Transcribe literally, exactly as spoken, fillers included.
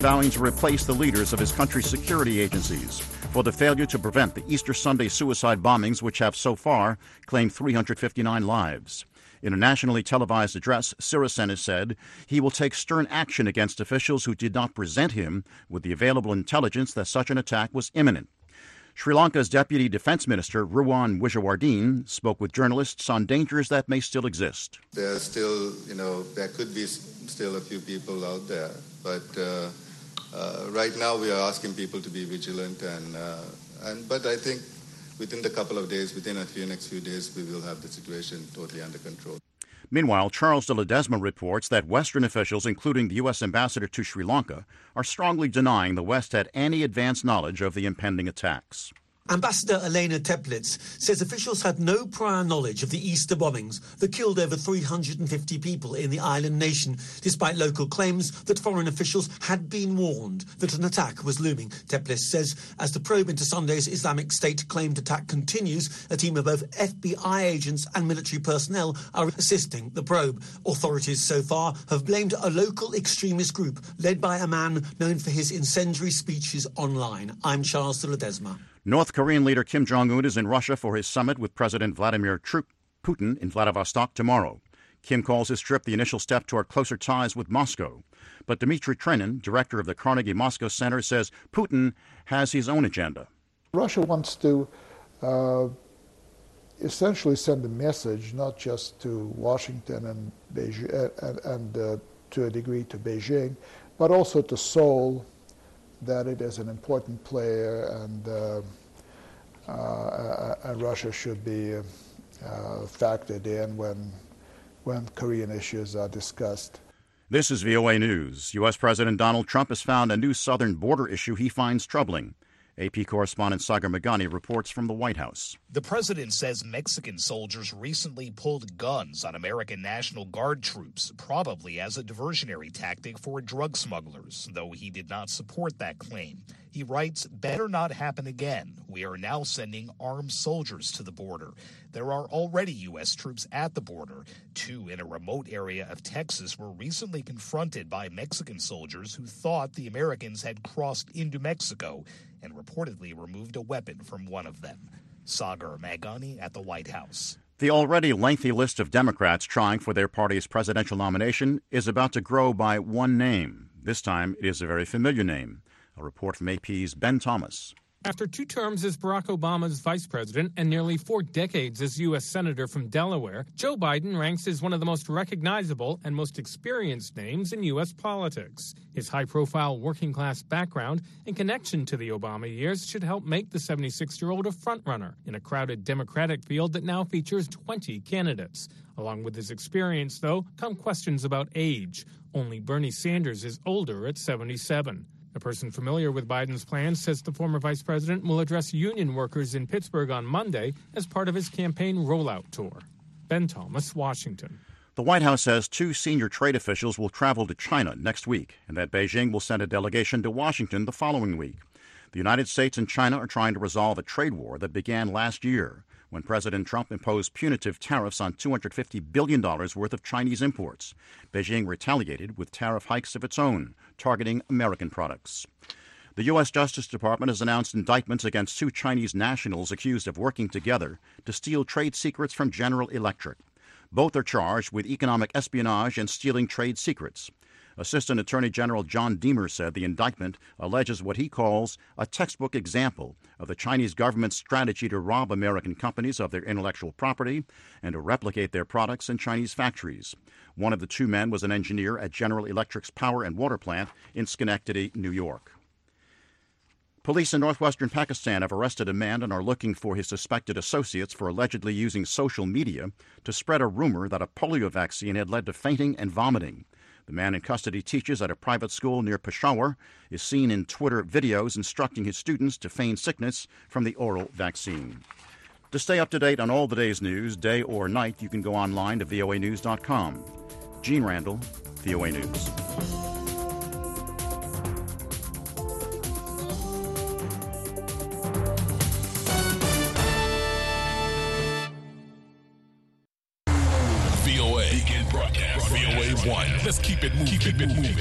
vowing to replace the leaders of his country's security agencies for the failure to prevent the Easter Sunday suicide bombings, which have so far claimed three hundred fifty-nine lives. In a nationally televised address, Sirisena said he will take stern action against officials who did not present him with the available intelligence that such an attack was imminent. Sri Lanka's Deputy Defense Minister, Ruwan Wijewardene, spoke with journalists on dangers that may still exist. There's still, you know, there could be still a few people out there, but uh, uh, right now we are asking people to be vigilant, and, uh, and but I think within the couple of days, within a few next few days, we will have the situation totally under control. Meanwhile, Charles de Ledesma reports that Western officials, including the U S ambassador to Sri Lanka, are strongly denying the West had any advance knowledge of the impending attacks. Ambassador Elena Teplitz says officials had no prior knowledge of the Easter bombings that killed over three hundred fifty people in the island nation, despite local claims that foreign officials had been warned that an attack was looming. Teplitz says as the probe into Sunday's Islamic State claimed attack continues, a team of both F B I agents and military personnel are assisting the probe. Authorities so far have blamed a local extremist group led by a man known for his incendiary speeches online. I'm Charles de Ledesma. North Korean leader Kim Jong-un is in Russia for his summit with President Vladimir Putin in Vladivostok tomorrow. Kim calls his trip the initial step toward closer ties with Moscow. But Dmitry Trenin, director of the Carnegie Moscow Center, says Putin has his own agenda. Russia wants to uh, essentially send a message, not just to Washington and Beijing, and, and uh, to a degree to Beijing, but also to Seoul, that it is an important player, and uh, uh, and Russia should be uh, factored in when when Korean issues are discussed. This is V O A News. U S. President Donald Trump has found a new southern border issue he finds troubling. A P correspondent Sagar Meghani reports from the White House. The president says Mexican soldiers recently pulled guns on American National Guard troops, probably as a diversionary tactic for drug smugglers, though he did not support that claim. He writes, "Better not happen again. We are now sending armed soldiers to the border. There are already U S troops at the border. Two in a remote area of Texas were recently confronted by Mexican soldiers who thought the Americans had crossed into Mexico and reportedly removed a weapon from one of them." Sagar Meghani at the White House. The already lengthy list of Democrats trying for their party's presidential nomination is about to grow by one name. This time, it is a very familiar name. A report from A P's Ben Thomas. After two terms as Barack Obama's vice president and nearly four decades as U S. Senator from Delaware, Joe Biden ranks as one of the most recognizable and most experienced names in U S politics. His high-profile working-class background and connection to the Obama years should help make the seventy-six-year-old a frontrunner in a crowded Democratic field that now features twenty candidates. Along with his experience, though, come questions about age. Only Bernie Sanders is older at seventy-seven. A person familiar with Biden's plans says the former vice president will address union workers in Pittsburgh on Monday as part of his campaign rollout tour. Ben Thomas, Washington. The White House says two senior trade officials will travel to China next week and that Beijing will send a delegation to Washington the following week. The United States and China are trying to resolve a trade war that began last year when President Trump imposed punitive tariffs on two hundred fifty billion dollars worth of Chinese imports. Beijing retaliated with tariff hikes of its own, targeting American products. The U S. Justice Department has announced indictments against two Chinese nationals accused of working together to steal trade secrets from General Electric. Both are charged with economic espionage and stealing trade secrets. Assistant Attorney General John Deemer said the indictment alleges what he calls a textbook example of the Chinese government's strategy to rob American companies of their intellectual property and to replicate their products in Chinese factories. One of the two men was an engineer at General Electric's power and water plant in Schenectady, New York. Police in northwestern Pakistan have arrested a man and are looking for his suspected associates for allegedly using social media to spread a rumor that a polio vaccine had led to fainting and vomiting. The man in custody teaches at a private school near Peshawar, is seen in Twitter videos instructing his students to feign sickness from the oral vaccine. To stay up to date on all the day's news, day or night, you can go online to V O A news dot com. Gene Randall, V O A News. V O A. Begin broadcast. V O A one. Let's keep it moving. Keep it moving.